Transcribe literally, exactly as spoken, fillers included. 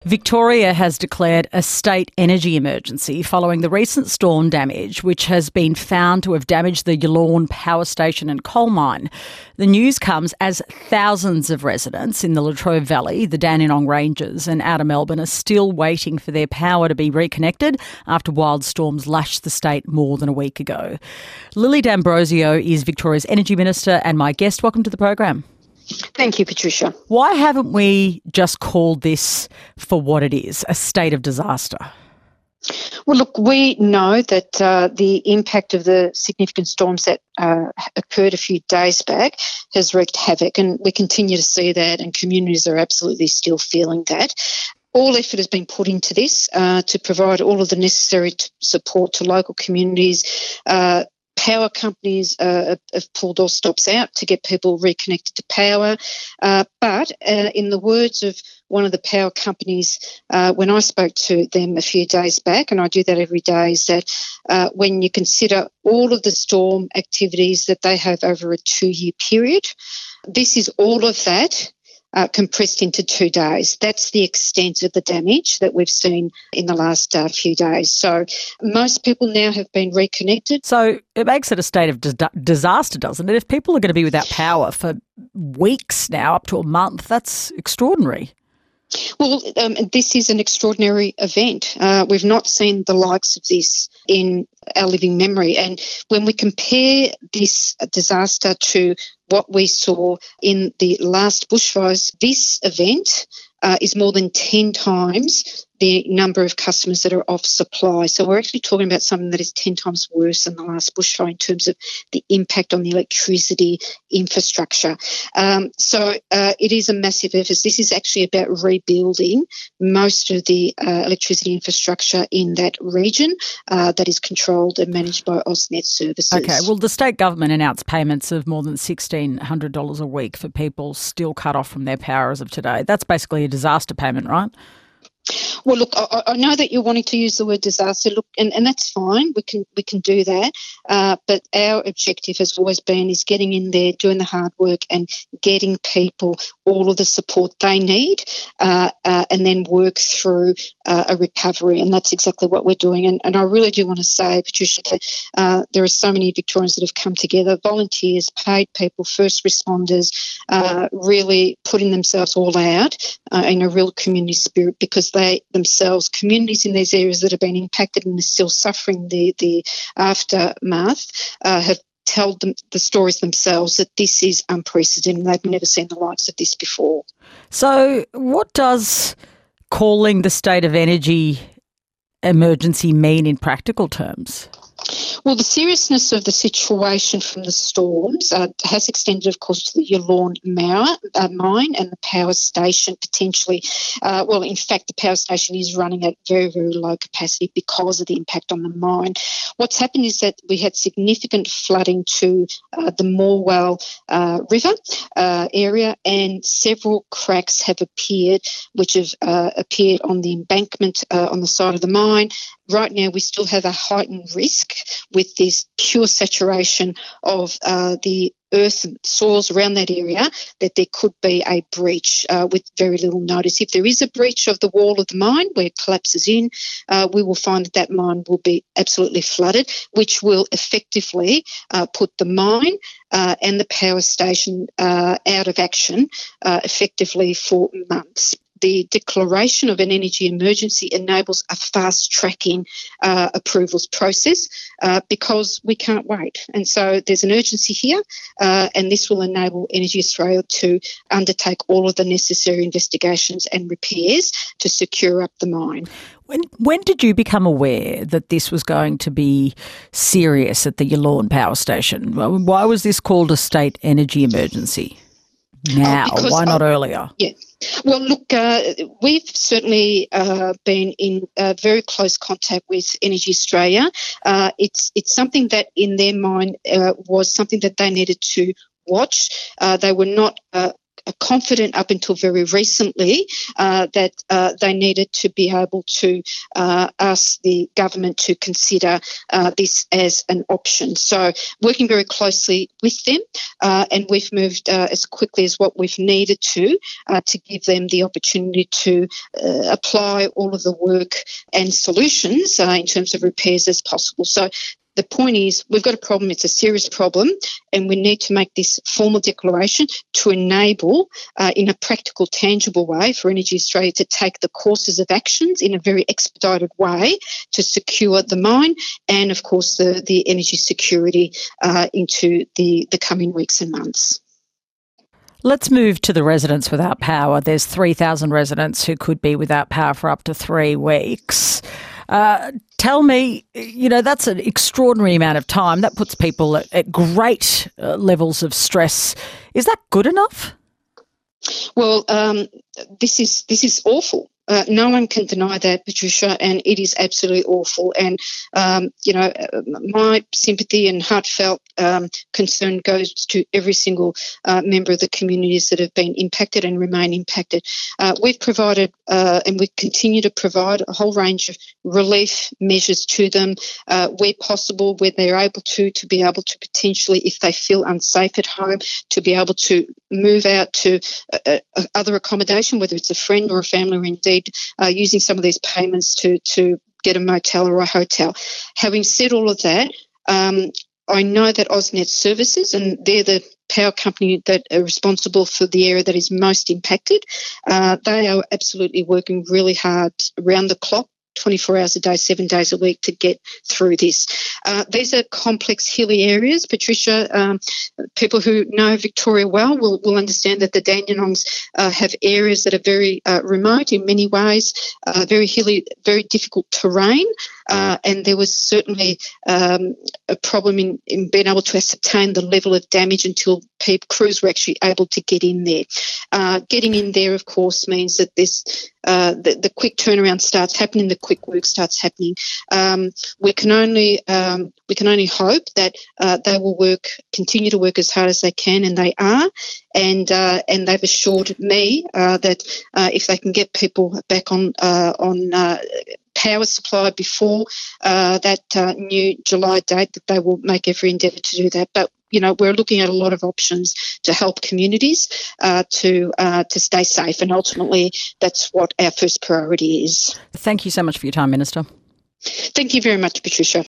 Victoria has declared a state energy emergency following the recent storm damage, which has been found to have damaged the Yallourn power station and coal mine. The news comes as thousands of residents in the Latrobe Valley, the Dandenong Ranges and outer Melbourne are still waiting for their power to be reconnected after wild storms lashed the state more than a week ago. Lily D'Ambrosio is Victoria's Energy Minister and my guest. Welcome to the program. Thank you, Patricia. Why haven't we just called this for what it is, a state of disaster? Well, look, we know that uh, the impact of the significant storms that uh, occurred a few days back has wreaked havoc, and we continue to see that, and communities are absolutely still feeling that. All effort has been put into this uh, to provide all of the necessary t- support to local communities. Uh, Power companies uh, have pulled all stops out to get people reconnected to power. Uh, but uh, in the words of one of the power companies, uh, when I spoke to them a few days back, and I do that every day, is that uh, when you consider all of the storm activities that they have over a two-year period, this is all of that Uh, compressed into two days. That's the extent of the damage that we've seen in the last uh, few days. So most people now have been reconnected. So it makes it a state of di- disaster, doesn't it? If people are going to be without power for weeks now, up to a month, that's extraordinary. Well, um, this is an extraordinary event. Uh, we've not seen the likes of this in our living memory. And when we compare this disaster to what we saw in the last bushfires, this event uh, is more than ten times the number of customers that are off supply. So we're actually talking about something that is ten times worse than the last bushfire in terms of the impact on the electricity infrastructure. Um, so uh, it is a massive effort. This is actually about rebuilding most of the uh, electricity infrastructure in that region uh, that is controlled and managed by AusNet Services. Okay, well, the state government announced payments of more than sixteen hundred dollars a week for people still cut off from their power as of today. That's basically a disaster payment, right? Well, look, I, I know that you're wanting to use the word disaster, look, and, and that's fine. We can we can do that. Uh, but our objective has always been is getting in there, doing the hard work and getting people all of the support they need uh, uh, and then work through uh, a recovery. And that's exactly what we're doing. And, and I really do want to say, Patricia, that uh, there are so many Victorians that have come together, volunteers, paid people, first responders, uh, really putting themselves all out uh, in a real community spirit, because they themselves, communities in these areas that have been impacted and are still suffering the, the aftermath, uh, have told them the stories themselves that this is unprecedented. They've never seen the likes of this before. So what does calling the state of energy emergency mean in practical terms? Well, the seriousness of the situation from the storms uh, has extended, of course, to the Yallourn uh, mine and the power station potentially. Uh, well, in fact, the power station is running at very, very low capacity because of the impact on the mine. What's happened is that we had significant flooding to uh, the Morwell uh, River uh, area, and several cracks have appeared, which have uh, appeared on the embankment uh, on the side of the mine. Right now, we still have a heightened risk with this pure saturation of uh, the earth and soils around that area, that there could be a breach uh, with very little notice. If there is a breach of the wall of the mine where it collapses in, uh, we will find that that mine will be absolutely flooded, which will effectively uh, put the mine uh, and the power station uh, out of action uh, effectively for months. The declaration of an energy emergency enables a fast-tracking uh, approvals process uh, because we can't wait. And so there's an urgency here, uh, and this will enable Energy Australia to undertake all of the necessary investigations and repairs to secure up the mine. When when did you become aware that this was going to be serious at the Yallourn power station? Why was this called a state energy emergency now? Oh, Why not I, earlier? Yeah. Well, look, uh, we've certainly uh, been in uh, very close contact with Energy Australia. Uh, it's it's something that in their mind uh, was something that they needed to watch. Uh, they were not uh, confident up until very recently uh, that uh, they needed to be able to uh, ask the government to consider uh, this as an option. So working very closely with them, uh, and we've moved uh, as quickly as what we've needed to uh, to give them the opportunity to uh, apply all of the work and solutions uh, in terms of repairs as possible. So the point is, we've got a problem, it's a serious problem, and we need to make this formal declaration to enable, uh, in a practical, tangible way, for Energy Australia to take the courses of actions in a very expedited way to secure the mine and, of course, the, the energy security uh, into the, the coming weeks and months. Let's move to the residents without power. There's three thousand residents who could be without power for up to three weeks. Uh, tell me, you know, that's an extraordinary amount of time. That puts people at, at great uh, levels of stress. Is that good enough? Well, um, this is this is awful. Uh, no one can deny that, Patricia, and it is absolutely awful. And, um, you know, my sympathy and heartfelt um, concern goes to every single uh, member of the communities that have been impacted and remain impacted. Uh, we've provided uh, and we continue to provide a whole range of relief measures to them uh, where possible, where they're able to, to be able to potentially, if they feel unsafe at home, to be able to move out to uh, uh, other accommodation, whether it's a friend or a family, or indeed Uh, using some of these payments to, to get a motel or a hotel. Having said all of that, um, I know that AusNet Services, and they're the power company that are responsible for the area that is most impacted, uh, they are absolutely working really hard around the clock, twenty-four hours a day, seven days a week to get through this. Uh, these are complex, hilly areas. Patricia, um, people who know Victoria well will, will understand that the Dandenongs uh, have areas that are very uh, remote in many ways, uh, very hilly, very difficult terrain, uh, and there was certainly um, a problem in, in being able to ascertain the level of damage until people, crews were actually able to get in there. Uh, getting in there, of course, means that this Uh, the, the quick turnaround starts happening, the quick work starts happening. Um, we can only um, we can only hope that uh, they will work, continue to work as hard as they can, and they are. And uh, and they've assured me uh, that uh, if they can get people back on uh, on uh, power supply before uh, that uh, new July date, that they will make every endeavour to do that. But you know, we're looking at a lot of options to help communities uh, to uh, to stay safe, and ultimately that's what our first priority is. Thank you so much for your time, Minister. Thank you very much, Patricia.